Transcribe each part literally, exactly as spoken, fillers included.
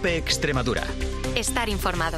COPE Extremadura. Estar informado.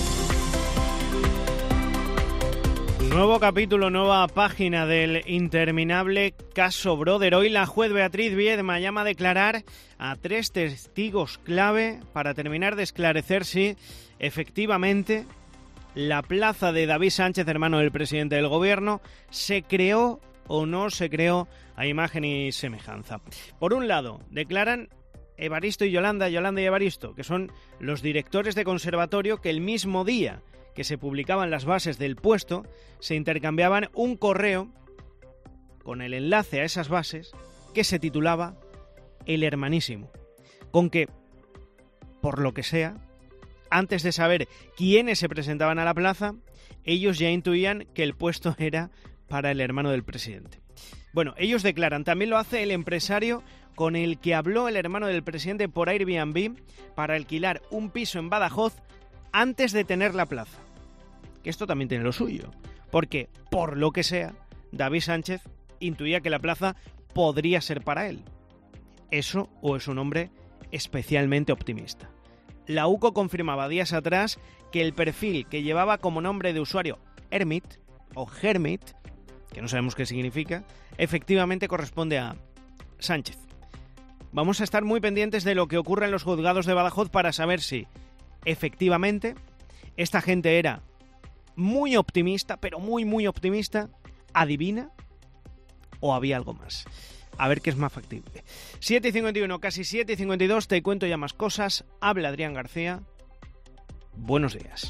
Nuevo capítulo, nueva página del interminable caso Brother. Hoy la juez Beatriz Viedma llama a declarar a tres testigos clave para terminar de esclarecer si efectivamente la plaza de David Sánchez, hermano del presidente del gobierno, se creó o no se creó a imagen y semejanza. Por un lado, declaran Evaristo y Yolanda, Yolanda y Evaristo, que son los directores de conservatorio que el mismo día que se publicaban las bases del puesto, se intercambiaban un correo con el enlace a esas bases que se titulaba El Hermanísimo, con que, por lo que sea, antes de saber quiénes se presentaban a la plaza, ellos ya intuían que el puesto era para el hermano del presidente. Bueno, ellos declaran, también lo hace el empresario con el que habló el hermano del presidente por Airbnb para alquilar un piso en Badajoz antes de tener la plaza. Que esto también tiene lo suyo, porque, por lo que sea, David Sánchez intuía que la plaza podría ser para él. Eso o es un hombre especialmente optimista. La U C O confirmaba días atrás que el perfil que llevaba como nombre de usuario Hermit o Hermit, que no sabemos qué significa, efectivamente corresponde a Sánchez. Vamos a estar muy pendientes de lo que ocurre en los juzgados de Badajoz para saber si efectivamente esta gente era muy optimista, pero muy muy optimista, adivina, o había algo más. A ver qué es más factible. siete y cincuenta y uno, casi siete y cincuenta y dos, te cuento ya más cosas. Habla Adrián García. Buenos días.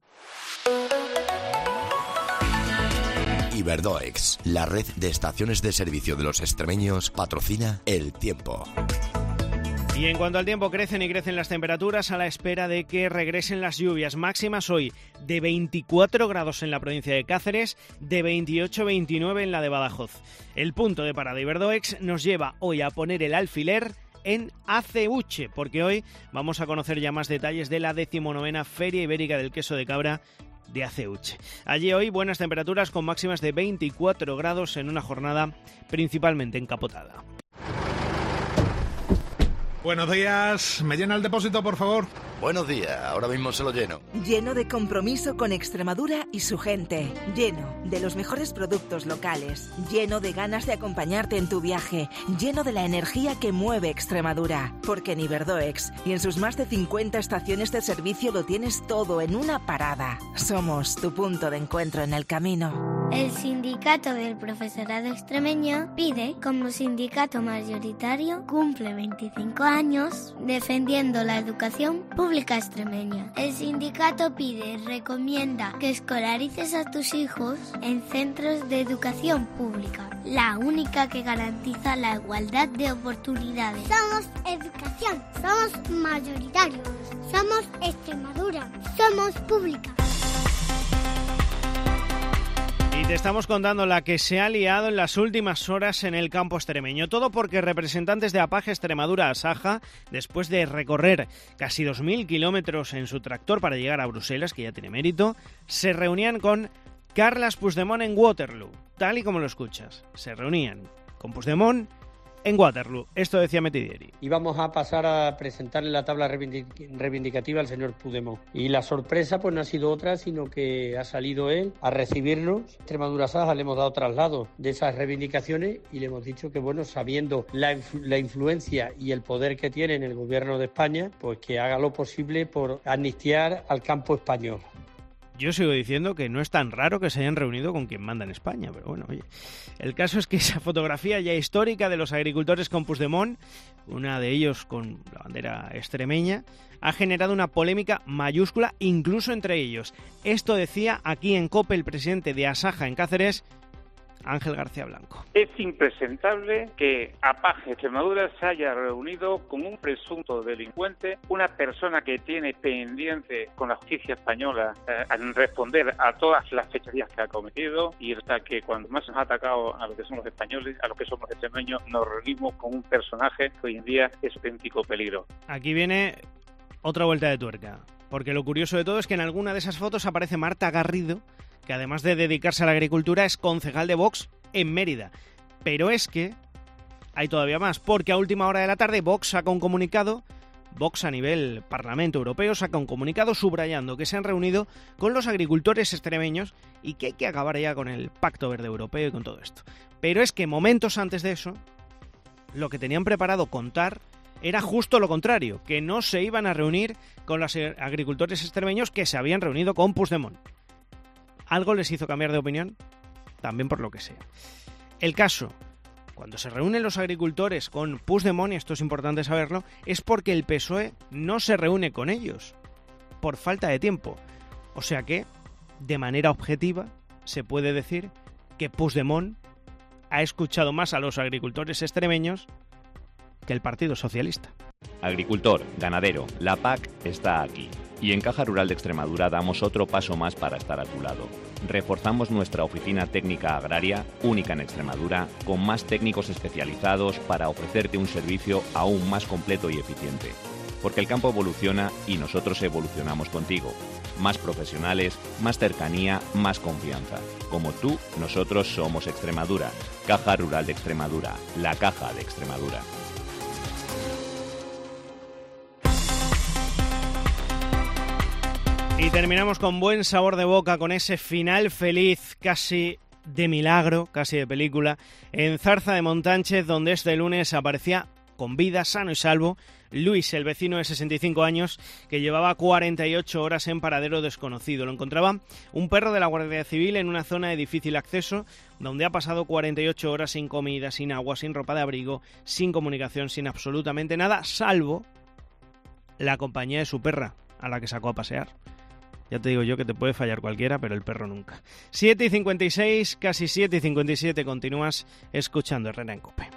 Iberdoex, la red de estaciones de servicio de los extremeños, patrocina El Tiempo. Y en cuanto al tiempo, crecen y crecen las temperaturas a la espera de que regresen las lluvias. Máximas hoy de veinticuatro grados en la provincia de Cáceres, de veintiocho a veintinueve en la de Badajoz. El punto de parada Iberdoex nos lleva hoy a poner el alfiler en Aceuche, porque hoy vamos a conocer ya más detalles de la decimonovena Feria Ibérica del Queso de Cabra de Aceuche. Allí hoy buenas temperaturas con máximas de veinticuatro grados en una jornada principalmente encapotada. Buenos días, ¿me llena el depósito, por favor? Buenos días, ahora mismo se lo lleno. Lleno de compromiso con Extremadura y su gente. Lleno de los mejores productos locales. Lleno de ganas de acompañarte en tu viaje. Lleno de la energía que mueve Extremadura. Porque en Iberdoex y en sus más de cincuenta estaciones de servicio lo tienes todo en una parada. Somos tu punto de encuentro en el camino. El sindicato del profesorado extremeño pide, como sindicato mayoritario, cumple veinticinco años defendiendo la educación pública extremeña. El sindicato pide, recomienda que escolarices a tus hijos en centros de educación pública, la única que garantiza la igualdad de oportunidades. Somos educación, somos mayoritarios, somos Extremadura, somos pública. Y te estamos contando la que se ha liado en las últimas horas en el campo extremeño. Todo porque representantes de APAGE Extremadura Asaja, después de recorrer casi dos mil kilómetros en su tractor para llegar a Bruselas, que ya tiene mérito, se reunían con Carles Puigdemont en Waterloo, tal y como lo escuchas. Se reunían con Puigdemont en Waterloo. Esto decía Metidieri. Y vamos a pasar a presentarle la tabla reivindicativa al señor Puigdemont. Y la sorpresa pues no ha sido otra, sino que ha salido él a recibirnos. Extremadura Asaja le hemos dado traslado de esas reivindicaciones y le hemos dicho que, bueno, sabiendo la, influ- la influencia y el poder que tiene en el gobierno de España, pues que haga lo posible por amnistiar al campo español. Yo sigo diciendo que no es tan raro que se hayan reunido con quien manda en España, pero bueno, oye. El caso es que esa fotografía ya histórica de los agricultores con Puigdemont, una de ellos con la bandera extremeña, ha generado una polémica mayúscula incluso entre ellos. Esto decía aquí en COPE el presidente de Asaja en Cáceres, Ángel García Blanco. Es impresentable que APAGE Extremadura se haya reunido con un presunto delincuente, una persona que tiene pendiente con la justicia española eh, en responder a todas las fechorías que ha cometido, y hasta que cuando más nos ha atacado a lo que son los españoles, a lo que somos extremeños, nos reunimos con un personaje que hoy en día es auténtico peligro. Aquí viene otra vuelta de tuerca, porque lo curioso de todo es que en alguna de esas fotos aparece Marta Garrido, que además de dedicarse a la agricultura es concejal de Vox en Mérida. Pero es que hay todavía más, porque a última hora de la tarde Vox saca un comunicado Vox a nivel Parlamento Europeo saca un comunicado subrayando que se han reunido con los agricultores extremeños y que hay que acabar ya con el Pacto Verde Europeo y con todo esto. Pero es que momentos antes de eso, lo que tenían preparado contar era justo lo contrario, que no se iban a reunir con los agricultores extremeños que se habían reunido con Puigdemont. ¿Algo les hizo cambiar de opinión? También por lo que sea. El caso, cuando se reúnen los agricultores con Puigdemont, y esto es importante saberlo, es porque el P S O E no se reúne con ellos, por falta de tiempo. O sea que, de manera objetiva, se puede decir que Puigdemont ha escuchado más a los agricultores extremeños que el Partido Socialista. Agricultor, ganadero, la P A C está aquí. Y en Caja Rural de Extremadura damos otro paso más para estar a tu lado. Reforzamos nuestra oficina técnica agraria, única en Extremadura, con más técnicos especializados para ofrecerte un servicio aún más completo y eficiente. Porque el campo evoluciona y nosotros evolucionamos contigo. Más profesionales, más cercanía, más confianza. Como tú, nosotros somos Extremadura. Caja Rural de Extremadura, la Caja de Extremadura. Y terminamos con buen sabor de boca, con ese final feliz, casi de milagro, casi de película, en Zarza de Montánchez, donde este lunes aparecía con vida, sano y salvo, Luis, el vecino de sesenta y cinco años, que llevaba cuarenta y ocho horas en paradero desconocido. Lo encontraba un perro de la Guardia Civil en una zona de difícil acceso, donde ha pasado cuarenta y ocho horas sin comida, sin agua, sin ropa de abrigo, sin comunicación, sin absolutamente nada, salvo la compañía de su perra, a la que sacó a pasear. Ya te digo yo que te puede fallar cualquiera, pero el perro nunca. siete y cincuenta y seis, casi siete y cincuenta y siete, continúas escuchando Herrera en COPE.